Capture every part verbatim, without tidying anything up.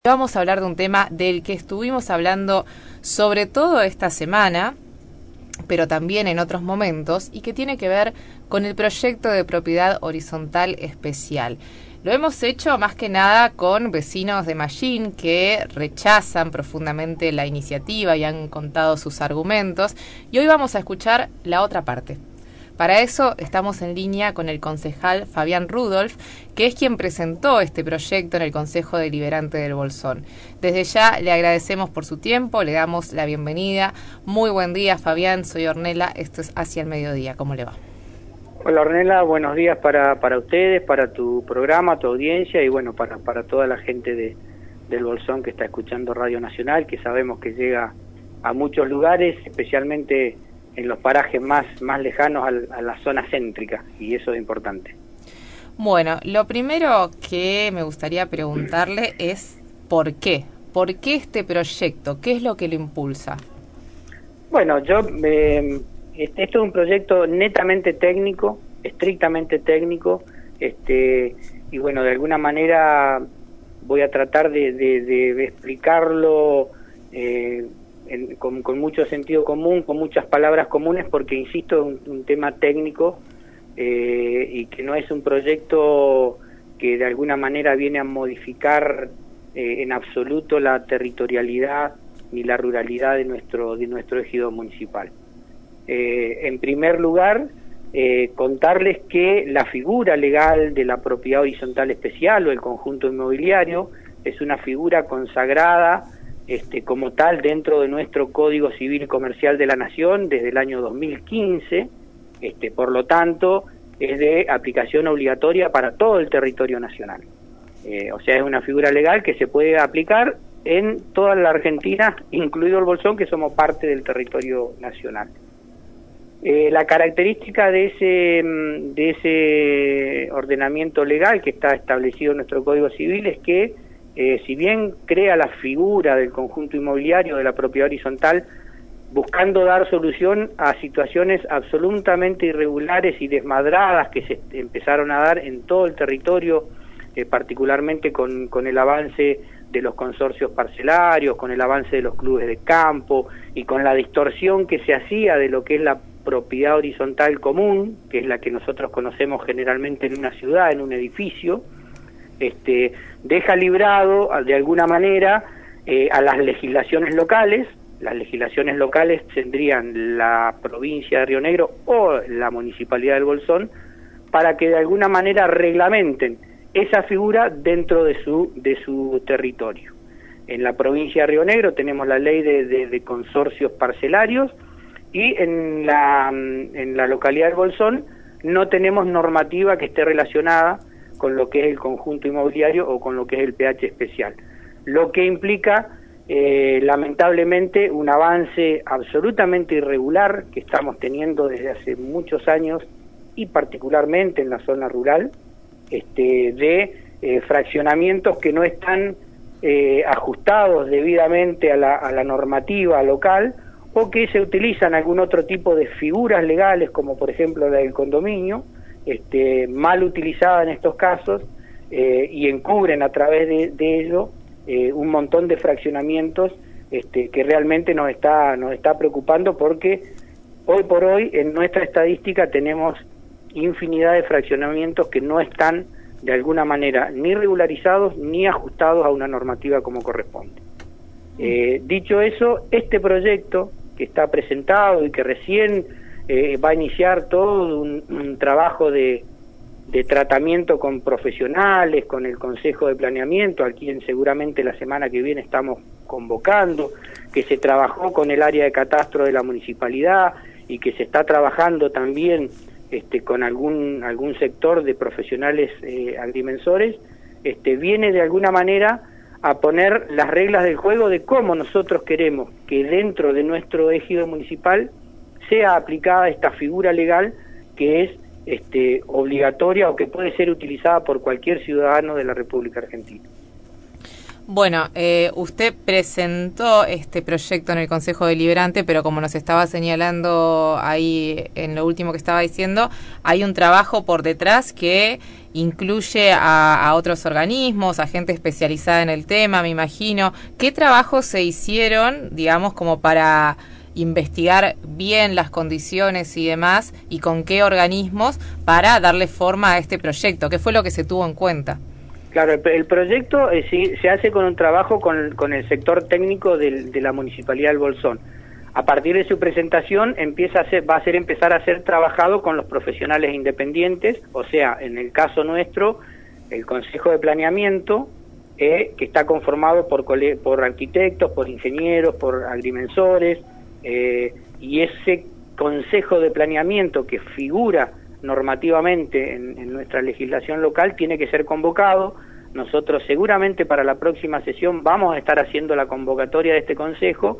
Vamos a hablar de un tema del que estuvimos hablando sobre todo esta semana, pero también en otros momentos, y que tiene que ver con el proyecto de propiedad horizontal especial. Lo hemos hecho más que nada con vecinos de Mallín que rechazan profundamente la iniciativa y han contado sus argumentos, y hoy vamos a escuchar la otra parte. Para eso estamos en línea con el concejal Fabián Rudolph, que es quien presentó este proyecto en el Consejo Deliberante del Bolsón. Desde ya le agradecemos por su tiempo, le damos la bienvenida. Muy buen día, Fabián, soy Ornella, esto es Hacia el Mediodía. ¿Cómo le va? Hola Ornella, buenos días para, para ustedes, para tu programa, tu audiencia y bueno, para, para toda la gente de, del Bolsón que está escuchando Radio Nacional, que sabemos que llega a muchos lugares, especialmente en los parajes más, más lejanos a, a la zona céntrica, y eso es importante. Bueno, lo primero que me gustaría preguntarle es ¿por qué? ¿Por qué este proyecto? ¿Qué es lo que lo impulsa? Bueno, yo eh, esto es un proyecto netamente técnico, estrictamente técnico, este y bueno, de alguna manera voy a tratar de, de, de explicarlo eh, En, con, con mucho sentido común, con muchas palabras comunes, porque insisto, es un, un tema técnico eh, y que no es un proyecto que de alguna manera viene a modificar eh, en absoluto la territorialidad ni la ruralidad de nuestro de nuestro ejido municipal. Eh, en primer lugar, eh, contarles que la figura legal de la propiedad horizontal especial o el conjunto inmobiliario es una figura consagrada Este, como tal dentro de nuestro Código Civil y Comercial de la Nación desde el año dos mil quince, este, por lo tanto es de aplicación obligatoria para todo el territorio nacional. Eh, o sea, es una figura legal que se puede aplicar en toda la Argentina, incluido el Bolsón, que somos parte del territorio nacional. Eh, la característica de ese, de ese ordenamiento legal que está establecido en nuestro Código Civil es que Eh, si bien crea la figura del conjunto inmobiliario de la propiedad horizontal, buscando dar solución a situaciones absolutamente irregulares y desmadradas que se empezaron a dar en todo el territorio, eh, particularmente con, con el avance de los consorcios parcelarios, con el avance de los clubes de campo y con la distorsión que se hacía de lo que es la propiedad horizontal común, que es la que nosotros conocemos generalmente en una ciudad, en un edificio. Este, deja librado de alguna manera eh, a las legislaciones locales. Las legislaciones locales tendrían la provincia de Río Negro o la municipalidad del Bolsón para que de alguna manera reglamenten esa figura dentro de su, de su territorio. En la provincia de Río Negro tenemos la ley de, de, de consorcios parcelarios y en la, en la localidad del Bolsón no tenemos normativa que esté relacionada con lo que es el conjunto inmobiliario o con lo que es el P H especial, lo que implica eh, lamentablemente un avance absolutamente irregular que estamos teniendo desde hace muchos años y particularmente en la zona rural, este, de eh, fraccionamientos que no están eh, ajustados debidamente a la, a la normativa local o que se utilizan algún otro tipo de figuras legales como por ejemplo la del condominio, Este, mal utilizada en estos casos eh, y encubren a través de, de ello eh, un montón de fraccionamientos este, que realmente nos está, nos está preocupando porque hoy por hoy en nuestra estadística tenemos infinidad de fraccionamientos que no están de alguna manera ni regularizados ni ajustados a una normativa como corresponde. Eh, dicho eso, este proyecto que está presentado y que recién Eh, va a iniciar todo un, un trabajo de, de tratamiento con profesionales, con el Consejo de Planeamiento, a quien seguramente la semana que viene estamos convocando, que se trabajó con el área de catastro de la municipalidad y que se está trabajando también este, con algún, algún sector de profesionales eh, agrimensores, este, viene de alguna manera a poner las reglas del juego de cómo nosotros queremos que dentro de nuestro ejido municipal sea aplicada esta figura legal que es este, obligatoria o que puede ser utilizada por cualquier ciudadano de la República Argentina. Bueno, eh, usted presentó este proyecto en el Consejo Deliberante, pero como nos estaba señalando ahí en lo último que estaba diciendo, hay un trabajo por detrás que incluye a, a otros organismos, a gente especializada en el tema, me imagino. ¿Qué trabajos se hicieron, digamos, como para investigar bien las condiciones y demás, y con qué organismos para darle forma a este proyecto? ¿Qué fue lo que se tuvo en cuenta? Claro, el, el proyecto eh, sí, se hace con un trabajo con, con el sector técnico del, de la Municipalidad del Bolsón. A partir de su presentación empieza a ser, va a ser empezar a ser trabajado con los profesionales independientes, o sea, en el caso nuestro, el Consejo de Planeamiento, eh, que está conformado por, por arquitectos, por ingenieros, por agrimensores, eh, y ese Consejo de Planeamiento que figura normativamente en, en nuestra legislación local tiene que ser convocado. Nosotros seguramente para la próxima sesión vamos a estar haciendo la convocatoria de este consejo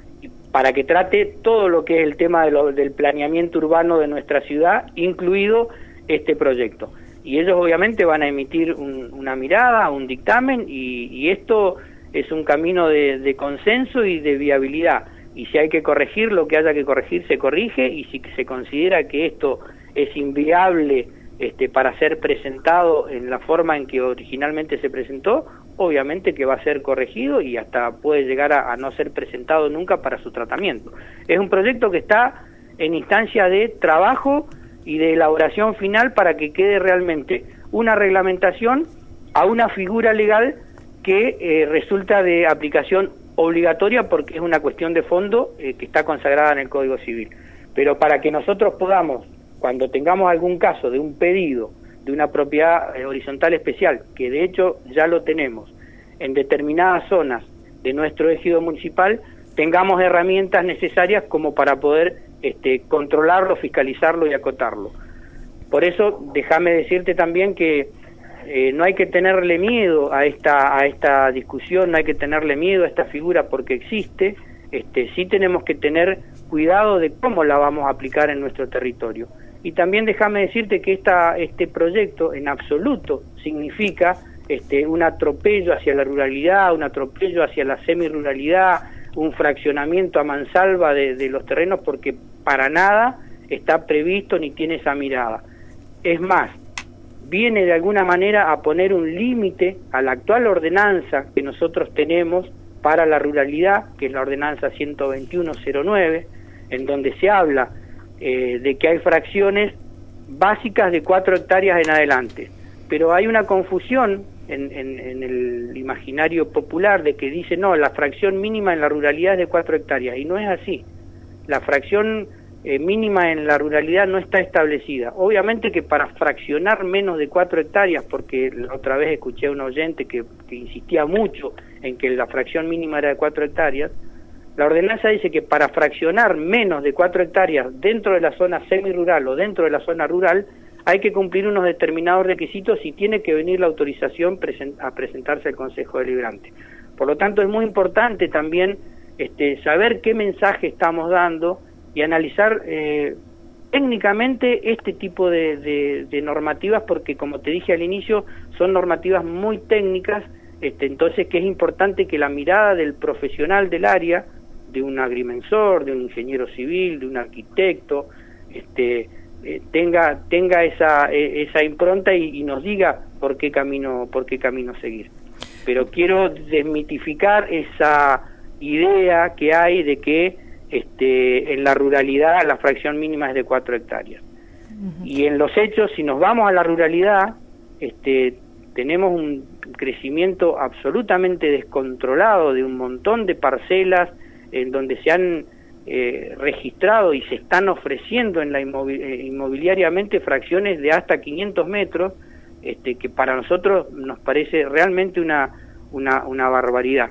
para que trate todo lo que es el tema de lo, del planeamiento urbano de nuestra ciudad, incluido este proyecto. Y ellos obviamente van a emitir un, una mirada, un dictamen, y, y esto es un camino de, de consenso y de viabilidad. Y si hay que corregir lo que haya que corregir, se corrige, y si se considera que esto es inviable este, para ser presentado en la forma en que originalmente se presentó, obviamente que va a ser corregido y hasta puede llegar a, a no ser presentado nunca para su tratamiento. Es un proyecto que está en instancia de trabajo y de elaboración final para que quede realmente una reglamentación a una figura legal que eh, resulta de aplicación obligatoria porque es una cuestión de fondo eh, que está consagrada en el Código Civil. Pero para que nosotros podamos, cuando tengamos algún caso de un pedido de una propiedad eh, horizontal especial, que de hecho ya lo tenemos en determinadas zonas de nuestro ejido municipal, tengamos herramientas necesarias como para poder este, controlarlo, fiscalizarlo y acotarlo. Por eso, déjame decirte también que eh, no hay que tenerle miedo a esta, a esta discusión, no hay que tenerle miedo a esta figura porque existe. Este, sí tenemos que tener cuidado de cómo la vamos a aplicar en nuestro territorio. Y también déjame decirte que esta, este proyecto en absoluto significa este, un atropello hacia la ruralidad, un atropello hacia la semiruralidad, un fraccionamiento a mansalva de, de los terrenos, porque para nada está previsto ni tiene esa mirada. Es más, viene de alguna manera a poner un límite a la actual ordenanza que nosotros tenemos para la ruralidad, que es la ordenanza ciento veintiuno cero nueve, en donde se habla eh, de que hay fracciones básicas de cuatro hectáreas en adelante. Pero hay una confusión en, en, en el imaginario popular de que dice, no, la fracción mínima en la ruralidad es de cuatro hectáreas, y no es así. La fracción eh, mínima en la ruralidad no está establecida. Obviamente que para fraccionar menos de cuatro hectáreas, porque la otra vez escuché a un oyente que, que insistía mucho en que la fracción mínima era de cuatro hectáreas, la ordenanza dice que para fraccionar menos de cuatro hectáreas dentro de la zona semirural o dentro de la zona rural, hay que cumplir unos determinados requisitos y tiene que venir la autorización presen- a presentarse al Consejo Deliberante. Por lo tanto, es muy importante también este, saber qué mensaje estamos dando y analizar eh, técnicamente este tipo de, de, de normativas, porque como te dije al inicio, son normativas muy técnicas, este, entonces que es importante que la mirada del profesional del área, de un agrimensor, de un ingeniero civil, de un arquitecto, este, eh, tenga tenga esa eh, esa impronta y, y nos diga por qué camino por qué camino seguir. Pero quiero desmitificar esa idea que hay de que este, en la ruralidad la fracción mínima es de cuatro hectáreas. Uh-huh. Y en los hechos, si nos vamos a la ruralidad, este, tenemos un crecimiento absolutamente descontrolado de un montón de parcelas en donde se han eh, registrado y se están ofreciendo en la inmovi- eh, inmobiliariamente fracciones de hasta quinientos metros, este, que para nosotros nos parece realmente una, una, una barbaridad.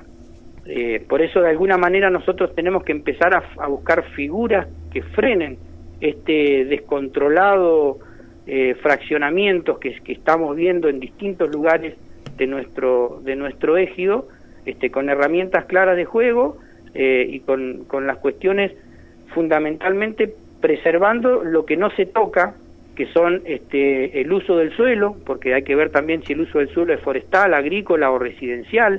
Eh, por eso de alguna manera nosotros tenemos que empezar a, a buscar figuras que frenen este descontrolado eh, fraccionamientos que, que estamos viendo en distintos lugares de nuestro de nuestro ejido, este, con herramientas claras de juego eh, y con, con las cuestiones fundamentalmente preservando lo que no se toca, que son este, el uso del suelo, porque hay que ver también si el uso del suelo es forestal, agrícola o residencial.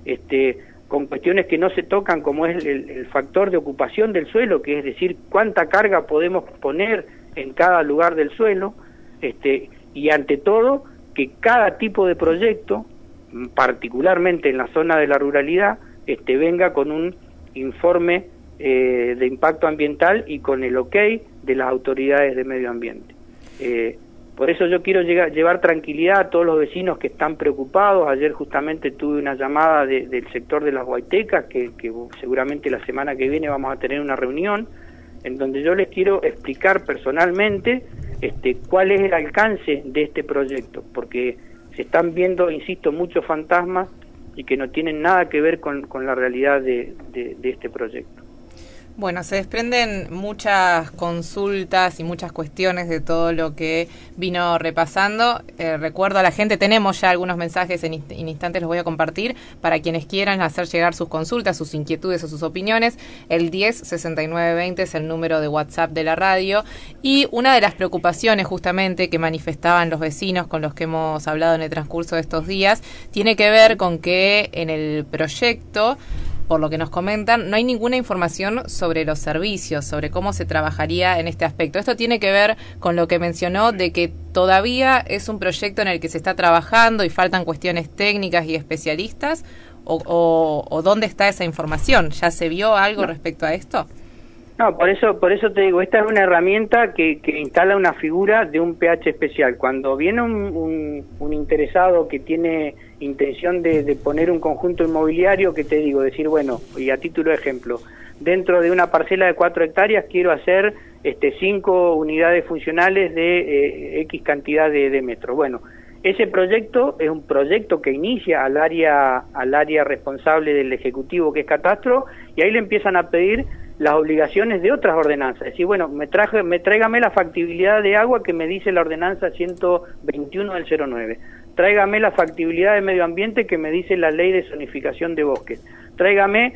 este, con cuestiones que no se tocan, como es el, el factor de ocupación del suelo, que es decir, cuánta carga podemos poner en cada lugar del suelo, este, y ante todo, que cada tipo de proyecto, particularmente en la zona de la ruralidad, este, venga con un informe eh, de impacto ambiental y con el ok de las autoridades de medio ambiente. Eh, por eso yo quiero llegar, llevar tranquilidad a todos los vecinos que están preocupados. Ayer justamente tuve una llamada de, del sector de las Huaytecas, que, que seguramente la semana que viene vamos a tener una reunión, en donde yo les quiero explicar personalmente este, cuál es el alcance de este proyecto, porque se están viendo, insisto, muchos fantasmas y que no tienen nada que ver con, con la realidad de, de, de este proyecto. Bueno, se desprenden muchas consultas y muchas cuestiones de todo lo que vino repasando. Eh, recuerdo a la gente, tenemos ya algunos mensajes, en, inst- en instantes los voy a compartir, para quienes quieran hacer llegar sus consultas, sus inquietudes o sus opiniones. El diez sesenta y nueve veinte es el número de WhatsApp de la radio. Y una de las preocupaciones justamente que manifestaban los vecinos con los que hemos hablado en el transcurso de estos días, tiene que ver con que en el proyecto, por lo que nos comentan, no hay ninguna información sobre los servicios, sobre cómo se trabajaría en este aspecto. Esto tiene que ver con lo que mencionó de que todavía es un proyecto en el que se está trabajando y faltan cuestiones técnicas y especialistas, o, o, o ¿dónde está esa información? ¿Ya se vio algo respecto a esto? No, por eso por eso te digo, esta es una herramienta que, que instala una figura de un pH especial. Cuando viene un, un, un interesado que tiene intención de, de poner un conjunto inmobiliario, que te digo, decir, bueno, y a título de ejemplo, dentro de una parcela de cuatro hectáreas quiero hacer este cinco unidades funcionales de eh, X cantidad de, de metros. Bueno, ese proyecto es un proyecto que inicia al área, al área responsable del Ejecutivo, que es Catastro, y ahí le empiezan a pedir las obligaciones de otras ordenanzas. Es decir, bueno, me traje, me tráigame la factibilidad de agua que me dice la ordenanza ciento veintiuno del cero nueve. Tráigame la factibilidad de medio ambiente que me dice la ley de zonificación de bosques. Tráigame,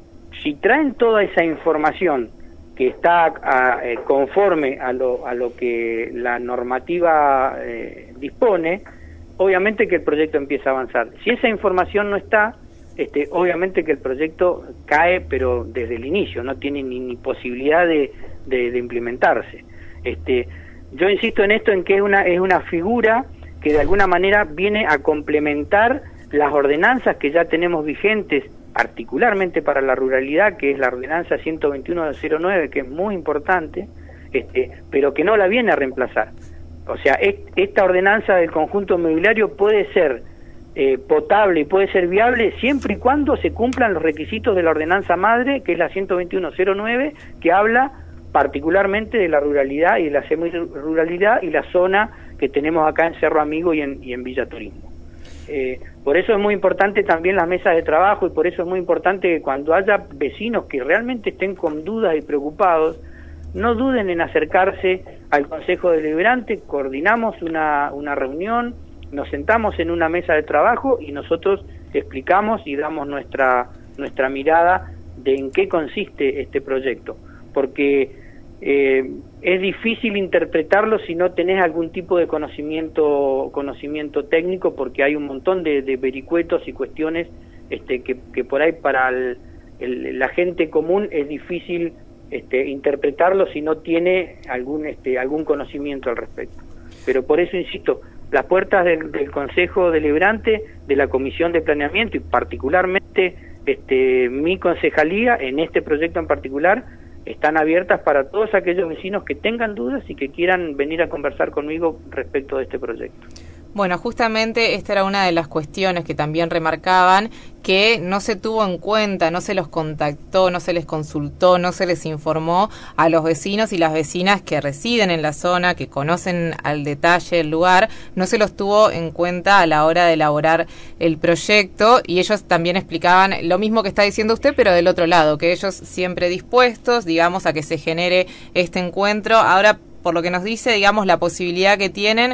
si traen toda esa información que está a, eh, conforme a lo, a lo que la normativa eh, dispone, obviamente que el proyecto empieza a avanzar. Si esa información no está, Este, obviamente que el proyecto cae, pero desde el inicio, no tiene ni, ni posibilidad de, de, de implementarse. Este, yo insisto en esto, en que es una, es una figura que de alguna manera viene a complementar las ordenanzas que ya tenemos vigentes, particularmente para la ruralidad, que es la ordenanza ciento veintiuno del cero nueve, que es muy importante, este, pero que no la viene a reemplazar. O sea, es, esta ordenanza del conjunto inmobiliario puede ser Eh, potable y puede ser viable siempre y cuando se cumplan los requisitos de la ordenanza madre, que es la ciento veintiuno cero nueve, que habla particularmente de la ruralidad y de la semi-ruralidad y la zona que tenemos acá en Cerro Amigo y en, y en Villa Turismo. Eh, por eso es muy importante también las mesas de trabajo, y por eso es muy importante que cuando haya vecinos que realmente estén con dudas y preocupados, no duden en acercarse al Consejo Deliberante. Coordinamos una, una reunión, nos sentamos en una mesa de trabajo y nosotros explicamos y damos nuestra nuestra mirada de en qué consiste este proyecto, porque eh, es difícil interpretarlo si no tenés algún tipo de conocimiento conocimiento técnico, porque hay un montón de, de vericuetos y cuestiones este, que, que por ahí para el, el, la gente común es difícil este, interpretarlo si no tiene algún este, algún conocimiento al respecto. Pero por eso insisto, las puertas del, del Consejo Deliberante, de la Comisión de Planeamiento y particularmente este, mi concejalía en este proyecto en particular, están abiertas para todos aquellos vecinos que tengan dudas y que quieran venir a conversar conmigo respecto de este proyecto. Bueno, justamente esta era una de las cuestiones que también remarcaban, que no se tuvo en cuenta, no se los contactó, no se les consultó, no se les informó a los vecinos y las vecinas que residen en la zona, que conocen al detalle el lugar, no se los tuvo en cuenta a la hora de elaborar el proyecto, y ellos también explicaban lo mismo que está diciendo usted, pero del otro lado, que ellos siempre dispuestos, digamos, a que se genere este encuentro. Ahora, por lo que nos dice, digamos, la posibilidad que tienen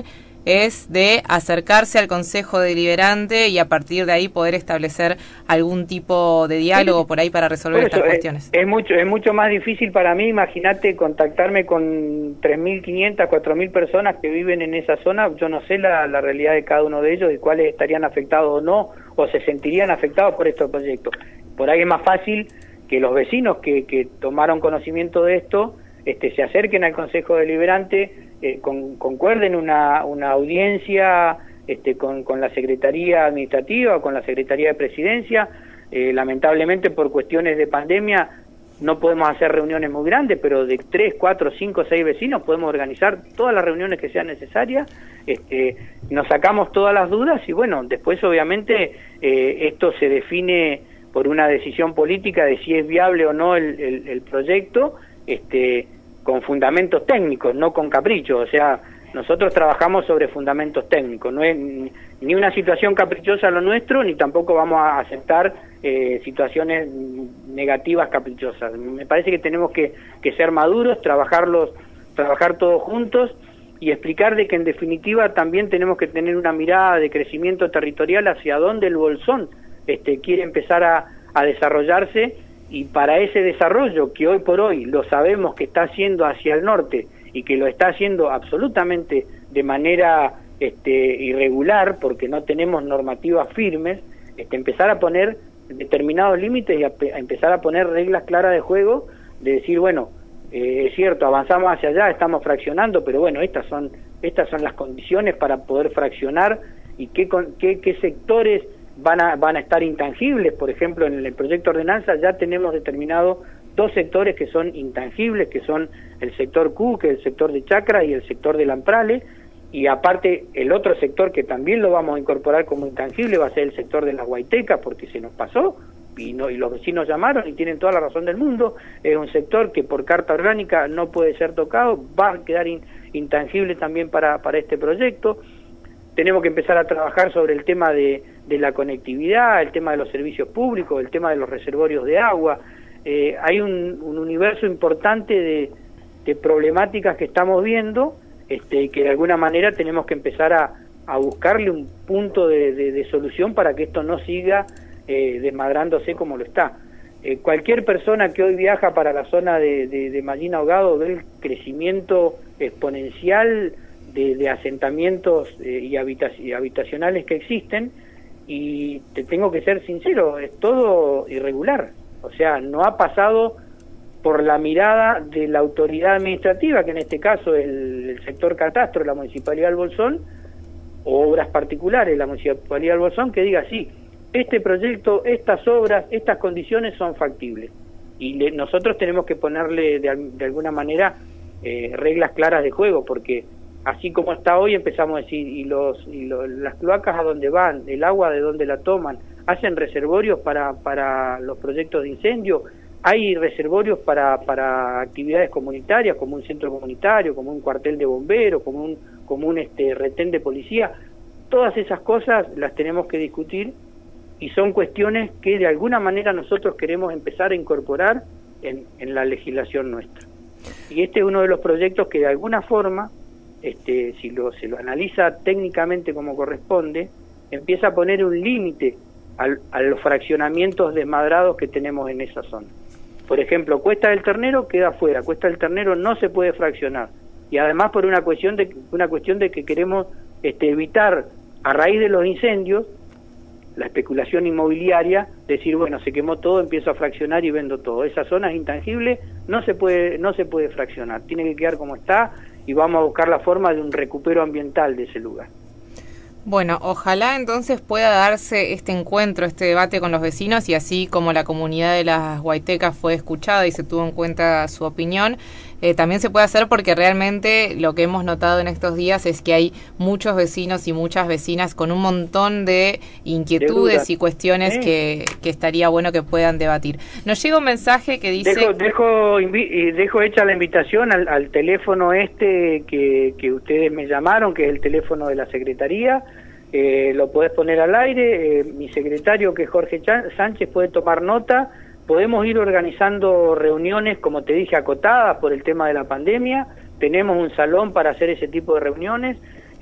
es de acercarse al Consejo Deliberante y a partir de ahí poder establecer algún tipo de diálogo por ahí para resolver por eso, estas cuestiones. Es, es mucho es mucho más difícil para mí, imagínate, contactarme con tres mil quinientas, cuatro mil personas que viven en esa zona. Yo no sé la, la realidad de cada uno de ellos y cuáles estarían afectados o no, o se sentirían afectados por estos proyectos. Por ahí es más fácil que los vecinos que, que tomaron conocimiento de esto este, se acerquen al Consejo Deliberante, eh, con, concuerden una, una audiencia este, con, con la Secretaría Administrativa o con la Secretaría de Presidencia. Eh, lamentablemente por cuestiones de pandemia no podemos hacer reuniones muy grandes, pero de tres, cuatro, cinco, seis vecinos podemos organizar todas las reuniones que sean necesarias. Este, nos sacamos todas las dudas y bueno, después obviamente eh, esto se define por una decisión política de si es viable o no el, el, el proyecto, este, con fundamentos técnicos, no con caprichos. O sea, nosotros trabajamos sobre fundamentos técnicos, no es ni una situación caprichosa lo nuestro, ni tampoco vamos a aceptar eh, situaciones negativas caprichosas. Me parece que tenemos que, que ser maduros, trabajarlos, trabajar todos juntos y explicar de que en definitiva también tenemos que tener una mirada de crecimiento territorial hacia dónde el Bolsón este, quiere empezar a, a desarrollarse, y para ese desarrollo que hoy por hoy lo sabemos que está haciendo hacia el norte y que lo está haciendo absolutamente de manera este, irregular porque no tenemos normativas firmes, este, empezar a poner determinados límites y a, a empezar a poner reglas claras de juego, de decir, bueno, eh, es cierto, avanzamos hacia allá, estamos fraccionando, pero bueno, estas son estas son las condiciones para poder fraccionar y qué, qué, qué sectores van a, van a estar intangibles. Por ejemplo, en el proyecto de ordenanza ya tenemos determinado dos sectores que son intangibles, que son el sector Q, que es el sector de Chacra, y el sector de Lamprale, y aparte el otro sector que también lo vamos a incorporar como intangible va a ser el sector de las Guaitecas, porque se nos pasó, y, no, y los vecinos llamaron y tienen toda la razón del mundo. Es un sector que por carta orgánica no puede ser tocado, va a quedar in, intangible también para, para este proyecto. Tenemos que empezar a trabajar sobre el tema de, de la conectividad, el tema de los servicios públicos, el tema de los reservorios de agua. Eh, hay un, un universo importante de, de problemáticas que estamos viendo, este, que de alguna manera tenemos que empezar a, a buscarle un punto de, de, de solución para que esto no siga eh, desmadrándose como lo está. Eh, cualquier persona que hoy viaja para la zona de, de, de Mallín Ahogado ve el crecimiento exponencial de, de asentamientos eh, y, habitac y habitacionales que existen, y te tengo que ser sincero, es todo irregular. O sea, no ha pasado por la mirada de la autoridad administrativa, que en este caso es el, el sector catastro, la Municipalidad del Bolsón, o obras particulares, la Municipalidad del Bolsón, que diga, sí, este proyecto, estas obras, estas condiciones son factibles. Y le, nosotros tenemos que ponerle de, de alguna manera eh, reglas claras de juego, porque así como está hoy empezamos a decir, y, los, y los, las cloacas a dónde van, el agua de dónde la toman, hacen reservorios para, para los proyectos de incendio, hay reservorios para, para actividades comunitarias, como un centro comunitario, como un cuartel de bomberos, como un, como un este, retén de policía. Todas esas cosas las tenemos que discutir y son cuestiones que de alguna manera nosotros queremos empezar a incorporar en, en la legislación nuestra. Y este es uno de los proyectos que de alguna forma, este, si lo, se lo analiza técnicamente como corresponde, empieza a poner un límite al, a los fraccionamientos desmadrados que tenemos en esa zona. Por ejemplo, Cuesta del Ternero queda fuera, Cuesta del Ternero no se puede fraccionar, y además por una cuestión de una cuestión de que queremos este, evitar, a raíz de los incendios, la especulación inmobiliaria, decir, bueno, se quemó todo, empiezo a fraccionar y vendo todo. Esa zona es intangible, no se puede no se puede fraccionar, tiene que quedar como está, y vamos a buscar la forma de un recupero ambiental de ese lugar. Bueno, ojalá entonces pueda darse este encuentro, este debate con los vecinos, y así como la comunidad de las Guaitecas fue escuchada y se tuvo en cuenta su opinión, eh, también se puede hacer, porque realmente lo que hemos notado en estos días es que hay muchos vecinos y muchas vecinas con un montón de inquietudes y cuestiones ¿Eh? que, que estaría bueno que puedan debatir. Nos llega un mensaje que dice... Dejo, dejo, dejo hecha la invitación al, al teléfono este que, que ustedes me llamaron, que es el teléfono de la Secretaría. Eh, lo podés poner al aire, eh, mi secretario, que es Jorge Sánchez, puede tomar nota. Podemos ir organizando reuniones, como te dije, acotadas por el tema de la pandemia. Tenemos un salón para hacer ese tipo de reuniones.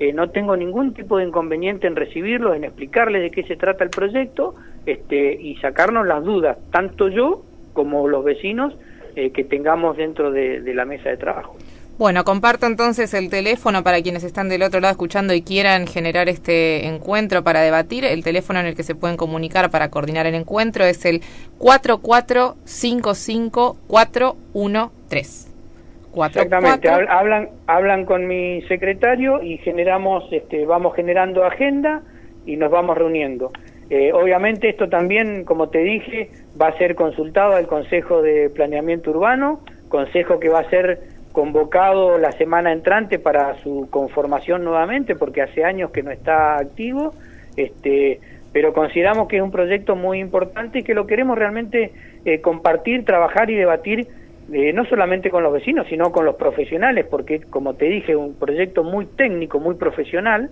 eh, no tengo ningún tipo de inconveniente en recibirlos, en explicarles de qué se trata el proyecto, este, y sacarnos las dudas, tanto yo como los vecinos eh, que tengamos dentro de, de la mesa de trabajo. Bueno, comparto entonces el teléfono para quienes están del otro lado escuchando y quieran generar este encuentro para debatir. El teléfono en el que se pueden comunicar para coordinar el encuentro es el cuatro cuatro cinco cinco cuatro uno tres. Exactamente, hablan hablan con mi secretario y generamos, este, vamos generando agenda y nos vamos reuniendo. Eh, obviamente esto también, como te dije, va a ser consultado al Consejo de Planeamiento Urbano, consejo que va a ser convocado la semana entrante para su conformación nuevamente, porque hace años que no está activo, este, pero consideramos que es un proyecto muy importante y que lo queremos realmente eh, compartir, trabajar y debatir, eh, no solamente con los vecinos, sino con los profesionales, porque, como te dije, es un proyecto muy técnico, muy profesional,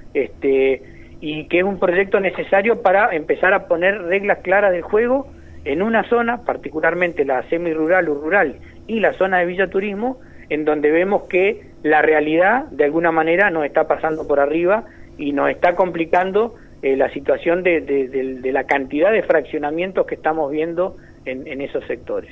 este, y que es un proyecto necesario para empezar a poner reglas claras del juego en una zona, particularmente la semi-rural o rural y la zona de Villa Turismo, en donde vemos que la realidad de alguna manera nos está pasando por arriba y nos está complicando eh, la situación de, de, de, de la cantidad de fraccionamientos que estamos viendo en, en esos sectores.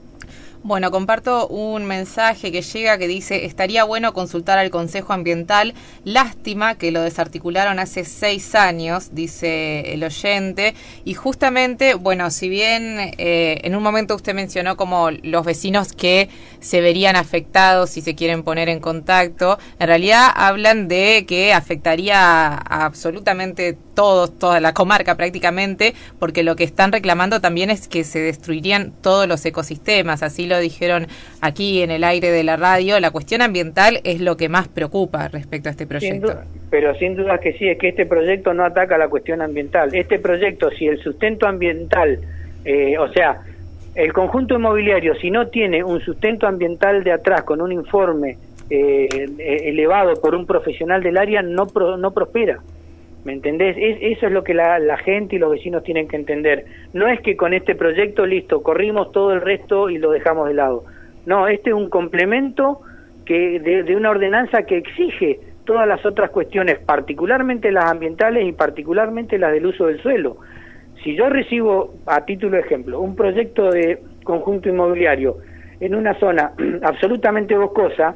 Bueno, comparto un mensaje que llega que dice: estaría bueno consultar al Consejo Ambiental, lástima que lo desarticularon hace seis años, dice el oyente, y justamente, bueno, si bien eh, en un momento usted mencionó como los vecinos que se verían afectados si se quieren poner en contacto, en realidad hablan de que afectaría a absolutamente todos, toda la comarca prácticamente, porque lo que están reclamando también es que se destruirían todos los ecosistemas, así lo dijeron aquí en el aire de la radio. La cuestión ambiental es lo que más preocupa respecto a este proyecto. Sin duda, pero sin duda que sí, es que este proyecto no ataca la cuestión ambiental. Este proyecto, si el sustento ambiental, eh, o sea, el conjunto inmobiliario, si no tiene un sustento ambiental de atrás con un informe eh, elevado por un profesional del área, no, pro, no prospera. ¿Me entendés? Es, eso es lo que la, la gente y los vecinos tienen que entender. No es que con este proyecto, listo, corrimos todo el resto y lo dejamos de lado. No, este es un complemento que de, de una ordenanza que exige todas las otras cuestiones, particularmente las ambientales y particularmente las del uso del suelo. Si yo recibo, a título de ejemplo, un proyecto de conjunto inmobiliario en una zona absolutamente boscosa,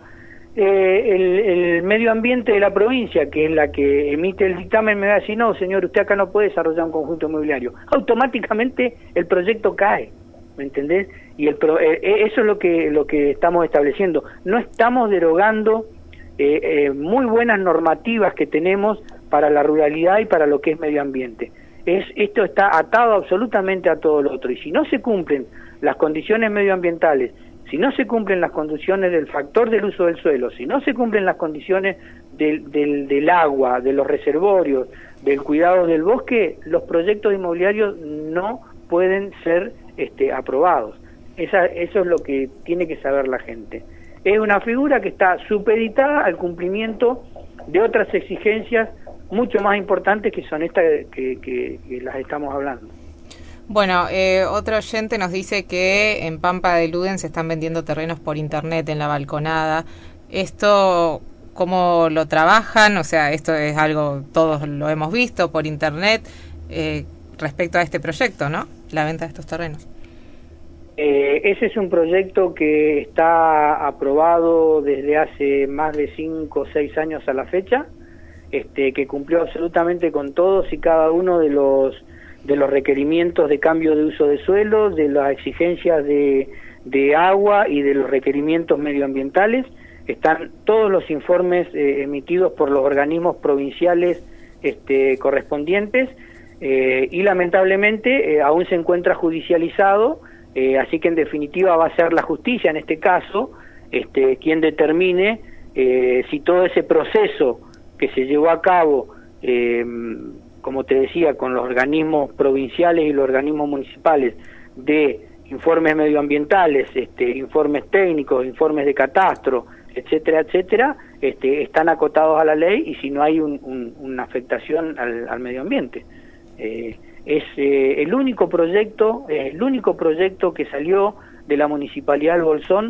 Eh, el, el medio ambiente de la provincia, que es la que emite el dictamen, me va a decir: no, señor, usted acá no puede desarrollar un conjunto inmobiliario. Automáticamente el proyecto cae, ¿me entendés? Y el pro, eh, eso es lo que lo que estamos estableciendo. No estamos derogando eh, eh, muy buenas normativas que tenemos para la ruralidad y para lo que es medio ambiente. Es, esto está atado absolutamente a todo lo otro, y si no se cumplen las condiciones medioambientales, si no se cumplen las condiciones del factor del uso del suelo, si no se cumplen las condiciones del, del, del agua, de los reservorios, del cuidado del bosque, los proyectos inmobiliarios no pueden ser este, aprobados. Esa, eso es lo que tiene que saber la gente. Es una figura que está supeditada al cumplimiento de otras exigencias mucho más importantes, que son estas que, que, que las estamos hablando. Bueno, eh, otro oyente nos dice que en Pampa de Luden se están vendiendo terrenos por internet en la balconada. ¿Esto cómo lo trabajan? O sea, esto es algo, todos lo hemos visto por internet, eh, respecto a este proyecto, ¿no? La venta de estos terrenos. Eh, ese es un proyecto que está aprobado desde hace más de cinco o seis años a la fecha, este, que cumplió absolutamente con todos y cada uno de los de los requerimientos de cambio de uso de suelo, de las exigencias de, de agua y de los requerimientos medioambientales. Están todos los informes eh, emitidos por los organismos provinciales este, correspondientes, eh, y lamentablemente eh, aún se encuentra judicializado, eh, así que en definitiva va a ser la justicia en este caso este, quien determine eh, si todo ese proceso que se llevó a cabo, eh, como te decía, con los organismos provinciales y los organismos municipales, de informes medioambientales, este, informes técnicos, informes de catastro, etcétera, etcétera, este, están acotados a la ley, y si no hay un, un, una afectación al, al medio ambiente. Eh, es eh, el único proyecto, eh, el único proyecto que salió de la Municipalidad del Bolsón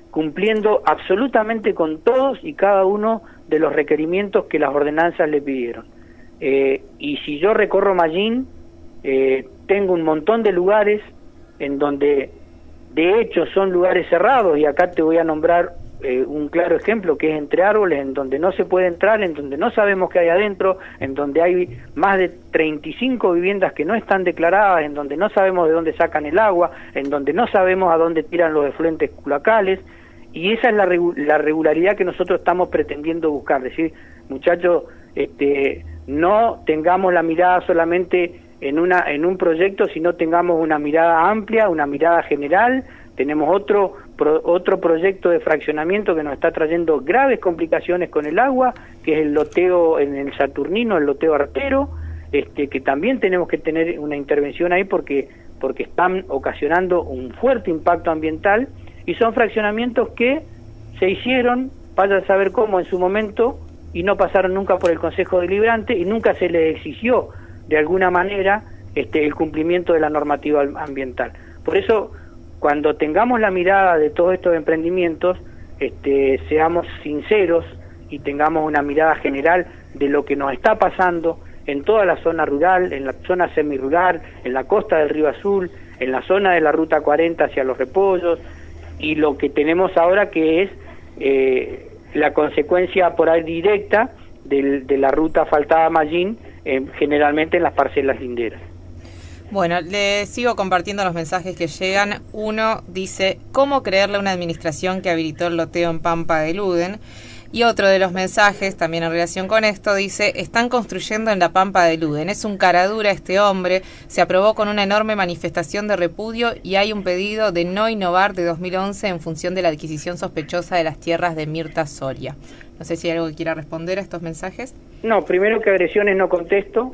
cumpliendo absolutamente con todos y cada uno de los requerimientos que las ordenanzas le pidieron. Eh, y si yo recorro Mallín, eh, tengo un montón de lugares en donde de hecho son lugares cerrados, y acá te voy a nombrar eh, un claro ejemplo, que es Entre Árboles, en donde no se puede entrar, en donde no sabemos qué hay adentro, en donde hay más de treinta y cinco viviendas que no están declaradas, en donde no sabemos de dónde sacan el agua, en donde no sabemos a dónde tiran los efluentes culacales, y esa es la, regu la regularidad que nosotros estamos pretendiendo buscar. Es decir, muchachos, este, no tengamos la mirada solamente en una en un proyecto, sino tengamos una mirada amplia, una mirada general. Tenemos otro pro, otro proyecto de fraccionamiento que nos está trayendo graves complicaciones con el agua, que es el loteo en el Saturnino, el loteo artero, este, que también tenemos que tener una intervención ahí porque porque están ocasionando un fuerte impacto ambiental, y son fraccionamientos que se hicieron, vaya a saber cómo, en su momento, y no pasaron nunca por el Consejo Deliberante, y nunca se les exigió de alguna manera este, el cumplimiento de la normativa ambiental. Por eso, cuando tengamos la mirada de todos estos emprendimientos, este, seamos sinceros y tengamos una mirada general de lo que nos está pasando en toda la zona rural, en la zona semirural, en la costa del Río Azul, en la zona de la Ruta cuarenta hacia Los Repollos, y lo que tenemos ahora, que es eh, la consecuencia por ahí directa de, de la ruta asfaltada a Mallín, eh, generalmente en las parcelas linderas. Bueno, le sigo compartiendo los mensajes que llegan. Uno dice, ¿cómo creerle a una administración que habilitó el loteo en Pampa de Luden? Y otro de los mensajes, también en relación con esto, dice, están construyendo en la Pampa de Luden. Es un cara dura este hombre, se aprobó con una enorme manifestación de repudio y hay un pedido de no innovar de dos mil once en función de la adquisición sospechosa de las tierras de Mirta Soria. No sé si hay algo que quiera responder a estos mensajes. No, primero que agresiones no contesto,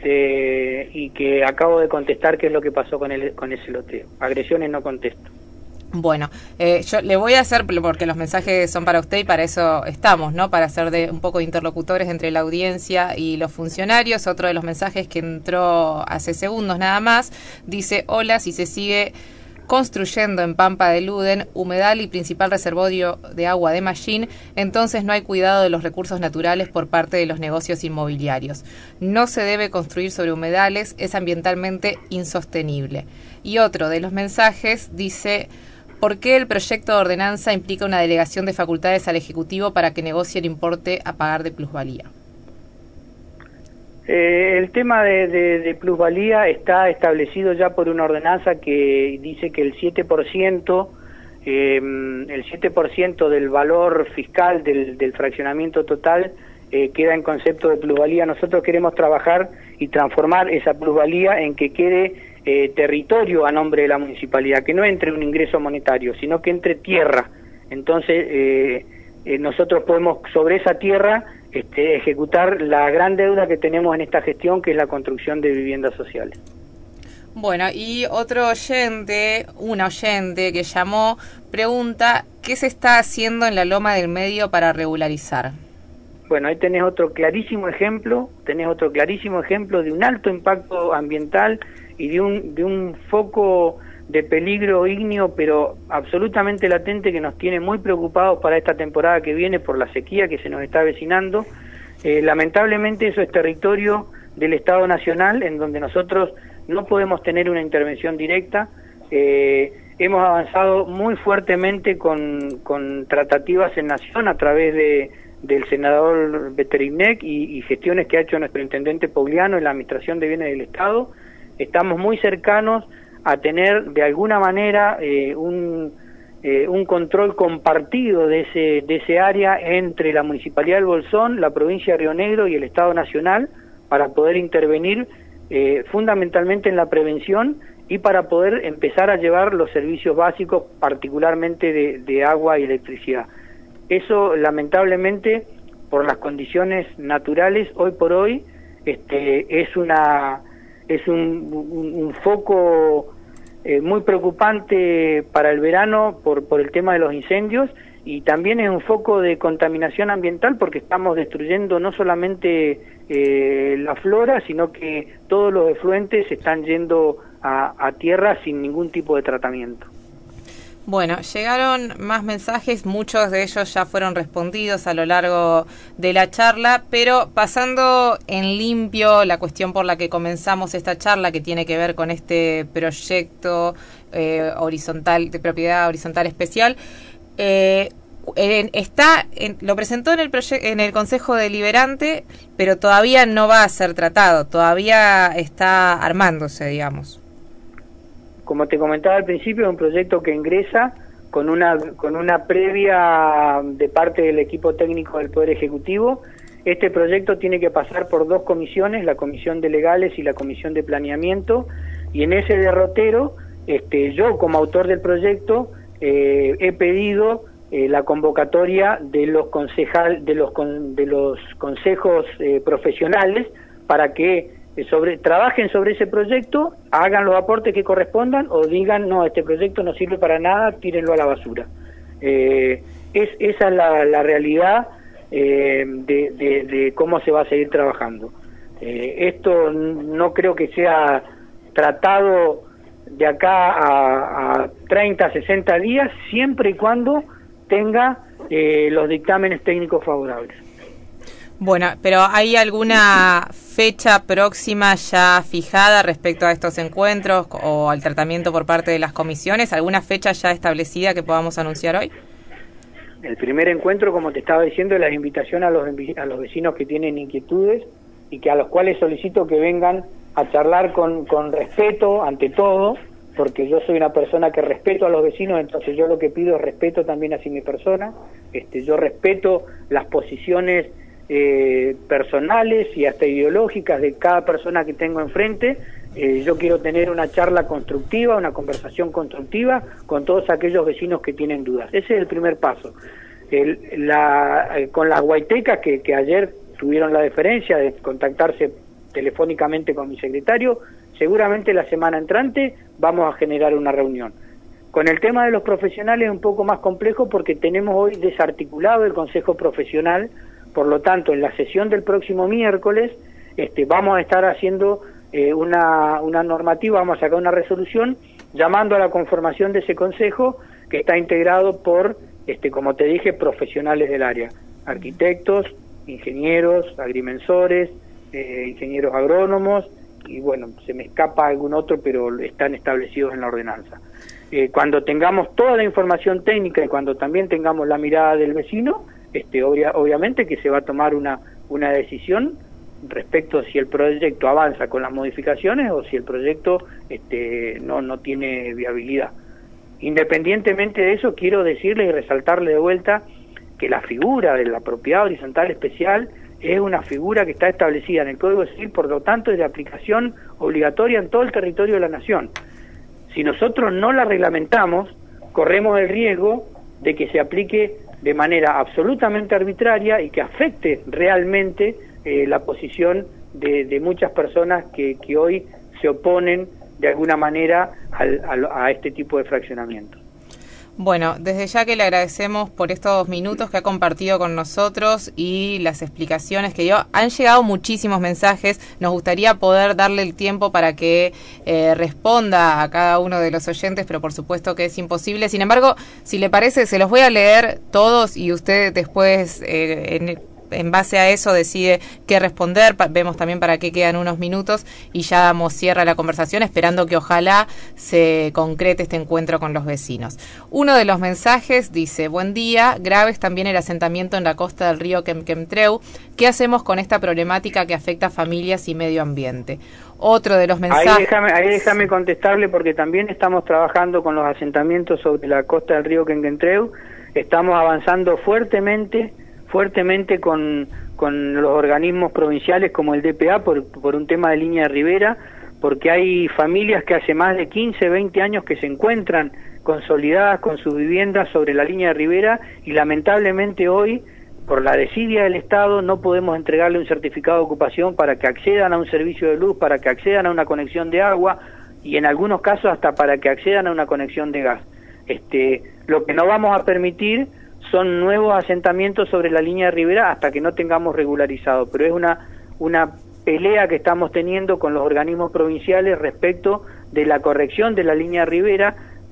este, y que acabo de contestar qué es lo que pasó con, el, con ese loteo. Agresiones no contesto. Bueno, eh, yo le voy a hacer, porque los mensajes son para usted y para eso estamos, ¿no? Para ser de un poco de interlocutores entre la audiencia y los funcionarios. Otro de los mensajes que entró hace segundos nada más, dice, hola, si se sigue construyendo en Pampa de Luden, humedal y principal reservorio de agua de Mallín, entonces no hay cuidado de los recursos naturales por parte de los negocios inmobiliarios. No se debe construir sobre humedales, es ambientalmente insostenible. Y otro de los mensajes dice, ¿por qué el proyecto de ordenanza implica una delegación de facultades al Ejecutivo para que negocie el importe a pagar de plusvalía? Eh, el tema de, de, de plusvalía está establecido ya por una ordenanza que dice que el siete por ciento, eh, el siete por ciento del valor fiscal del, del fraccionamiento total eh, queda en concepto de plusvalía. Nosotros queremos trabajar y transformar esa plusvalía en que quede eh, territorio a nombre de la municipalidad, que no entre un ingreso monetario, sino que entre tierra. Entonces, eh, eh, nosotros podemos sobre esa tierra Este, ejecutar la gran deuda que tenemos en esta gestión, que es la construcción de viviendas sociales. Bueno, y otro oyente, un oyente que llamó, pregunta, ¿qué se está haciendo en la Loma del Medio para regularizar? Bueno, ahí tenés otro clarísimo ejemplo, tenés otro clarísimo ejemplo de un alto impacto ambiental y de un, de un foco de peligro ígneo, pero absolutamente latente, que nos tiene muy preocupados para esta temporada que viene por la sequía que se nos está avecinando. Eh, lamentablemente eso es territorio del Estado Nacional, en donde nosotros no podemos tener una intervención directa. Eh, hemos avanzado muy fuertemente con, con tratativas en Nación a través de, del senador Beterignec y, y gestiones que ha hecho nuestro intendente Pogliano en la Administración de Bienes del Estado. Estamos muy cercanos a tener de alguna manera eh, un, eh, un control compartido de ese, de ese área entre la Municipalidad del Bolsón, la provincia de Río Negro y el Estado Nacional, para poder intervenir eh, fundamentalmente en la prevención y para poder empezar a llevar los servicios básicos, particularmente de, de agua y electricidad. Eso, lamentablemente, por las condiciones naturales, hoy por hoy, este, es una es un, un, un foco Eh, muy preocupante para el verano por, por el tema de los incendios, y también es un foco de contaminación ambiental porque estamos destruyendo no solamente eh, la flora, sino que todos los efluentes están yendo a, a tierra sin ningún tipo de tratamiento. Bueno, llegaron más mensajes, muchos de ellos ya fueron respondidos a lo largo de la charla, pero pasando en limpio la cuestión por la que comenzamos esta charla, que tiene que ver con este proyecto eh, horizontal de propiedad horizontal especial, eh, en, está en, lo presentó en el en el Consejo Deliberante, pero todavía no va a ser tratado, todavía está armándose, digamos. Como te comentaba al principio, es un proyecto que ingresa con una con una previa de parte del equipo técnico del Poder Ejecutivo. Este proyecto tiene que pasar por dos comisiones, la Comisión de Legales y la Comisión de Planeamiento, y en ese derrotero, este, yo como autor del proyecto eh, he pedido eh, la convocatoria de los concejal de los con, de los consejos eh, profesionales para que Sobre, trabajen sobre ese proyecto, hagan los aportes que correspondan o digan, no, este proyecto no sirve para nada, tírenlo a la basura. Eh, es esa es la, la realidad eh, de, de, de cómo se va a seguir trabajando. Eh, esto no creo que sea tratado de acá a, a treinta, sesenta días, siempre y cuando tenga eh, los dictámenes técnicos favorables. Bueno, pero ¿hay alguna fecha próxima ya fijada respecto a estos encuentros o al tratamiento por parte de las comisiones? ¿Alguna fecha ya establecida que podamos anunciar hoy? El primer encuentro, como te estaba diciendo, es la invitación a los, a los vecinos que tienen inquietudes y que a los cuales solicito que vengan a charlar con, con respeto ante todo, porque yo soy una persona que respeto a los vecinos, entonces yo lo que pido es respeto también hacia mi persona. Este, yo respeto las posiciones Eh, personales y hasta ideológicas de cada persona que tengo enfrente. Eh, yo quiero tener una charla constructiva, una conversación constructiva con todos aquellos vecinos que tienen dudas. Ese es el primer paso. El, la, eh, con las guaitecas que, que ayer tuvieron la deferencia de contactarse telefónicamente con mi secretario, seguramente la semana entrante vamos a generar una reunión. Con el tema de los profesionales es un poco más complejo porque tenemos hoy desarticulado el Consejo Profesional. Por lo tanto, en la sesión del próximo miércoles este, vamos a estar haciendo eh, una, una normativa, vamos a sacar una resolución llamando a la conformación de ese consejo que está integrado por, este, como te dije, profesionales del área, arquitectos, ingenieros, agrimensores, eh, ingenieros agrónomos, y bueno, se me escapa algún otro, pero están establecidos en la ordenanza. Eh, cuando tengamos toda la información técnica y cuando también tengamos la mirada del vecino, Este, obvia, obviamente que se va a tomar una, una decisión respecto a si el proyecto avanza con las modificaciones o si el proyecto este, no, no tiene viabilidad. Independientemente de eso, quiero decirle y resaltarle de vuelta que la figura de la propiedad horizontal especial es una figura que está establecida en el Código Civil, por lo tanto es de aplicación obligatoria en todo el territorio de la Nación. Si nosotros no la reglamentamos, corremos el riesgo de que se aplique de manera absolutamente arbitraria y que afecte realmente eh, la posición de, de muchas personas que, que hoy se oponen de alguna manera al, al, a este tipo de fraccionamiento. Bueno, desde ya que le agradecemos por estos minutos que ha compartido con nosotros y las explicaciones que dio. Han llegado muchísimos mensajes, nos gustaría poder darle el tiempo para que eh, responda a cada uno de los oyentes, pero por supuesto que es imposible. Sin embargo, si le parece, se los voy a leer todos y usted después eh, en en base a eso decide qué responder. Vemos también para qué quedan unos minutos y ya damos cierre a la conversación, esperando que ojalá se concrete este encuentro con los vecinos. Uno de los mensajes dice: buen día, graves también el asentamiento en la costa del río Quemquemtreu. ¿Qué hacemos con esta problemática que afecta a familias y medio ambiente? Otro de los mensajes... Ahí déjame, ahí déjame contestarle, porque también estamos trabajando con los asentamientos sobre la costa del río Quemquemtreu. Estamos avanzando fuertemente fuertemente con, con los organismos provinciales como el D P A por, por un tema de línea de ribera, porque hay familias que hace más de quince, veinte años que se encuentran consolidadas con sus viviendas sobre la línea de ribera y lamentablemente hoy, por la desidia del Estado, no podemos entregarle un certificado de ocupación para que accedan a un servicio de luz, para que accedan a una conexión de agua y en algunos casos hasta para que accedan a una conexión de gas. Este, lo que no vamos a permitir son nuevos asentamientos sobre la línea de ribera hasta que no tengamos regularizado, pero es una, una pelea que estamos teniendo con los organismos provinciales respecto de la corrección de la línea de ribera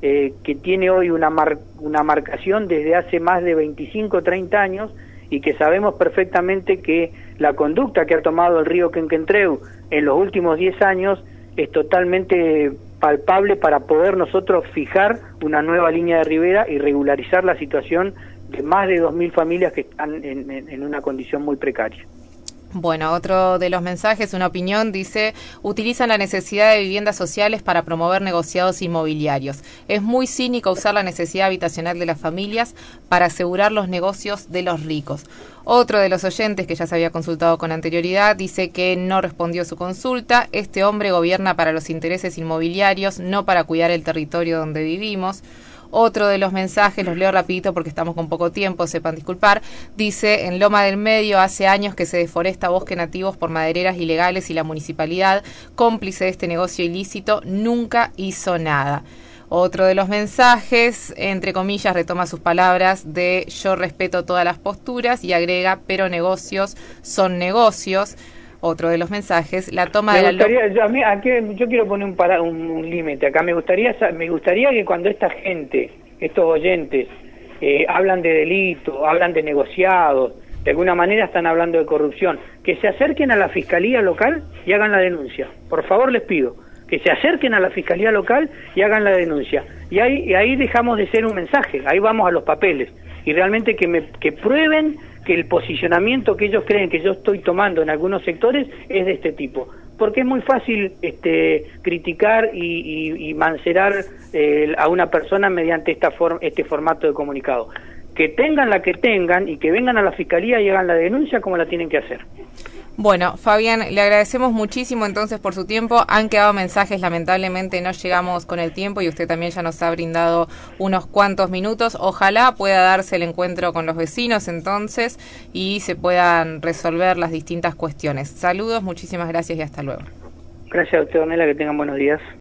eh, que tiene hoy una, mar, una marcación desde hace más de veinticinco, treinta años, y que sabemos perfectamente que la conducta que ha tomado el río Quenquentreu en los últimos diez años es totalmente palpable para poder nosotros fijar una nueva línea de ribera y regularizar la situación de más de dos mil familias que están en, en, en una condición muy precaria. Bueno, otro de los mensajes, una opinión, dice, utilizan la necesidad de viviendas sociales para promover negociados inmobiliarios. Es muy cínico usar la necesidad habitacional de las familias para asegurar los negocios de los ricos. Otro de los oyentes, que ya se había consultado con anterioridad, dice que no respondió su consulta. Este hombre gobierna para los intereses inmobiliarios, no para cuidar el territorio donde vivimos. Otro de los mensajes, los leo rapidito porque estamos con poco tiempo, sepan disculpar, dice, en Loma del Medio hace años que se deforesta bosque nativos por madereras ilegales y la municipalidad, cómplice de este negocio ilícito, nunca hizo nada. Otro de los mensajes, entre comillas, retoma sus palabras de yo respeto todas las posturas y agrega, pero negocios son negocios. Otro de los mensajes, la toma me de la... Gustaría, yo, a mí, aquí, yo quiero poner un, para, un, un límite acá. Me gustaría me gustaría que cuando esta gente, estos oyentes, eh, hablan de delito, hablan de negociados, de alguna manera están hablando de corrupción, que se acerquen a la Fiscalía Local y hagan la denuncia. Por favor, les pido que se acerquen a la Fiscalía Local y hagan la denuncia. Y ahí, y ahí dejamos de ser un mensaje, ahí vamos a los papeles. Y realmente que, me, que prueben que el posicionamiento que ellos creen que yo estoy tomando en algunos sectores es de este tipo. Porque es muy fácil este, criticar y, y, y mancerar eh, a una persona mediante esta form, este formato de comunicado. Que tengan la que tengan y que vengan a la Fiscalía y hagan la denuncia como la tienen que hacer. Bueno, Fabián, le agradecemos muchísimo entonces por su tiempo. Han quedado mensajes, lamentablemente no llegamos con el tiempo y usted también ya nos ha brindado unos cuantos minutos. Ojalá pueda darse el encuentro con los vecinos entonces y se puedan resolver las distintas cuestiones. Saludos, muchísimas gracias y hasta luego. Gracias a usted, Donela, que tengan buenos días.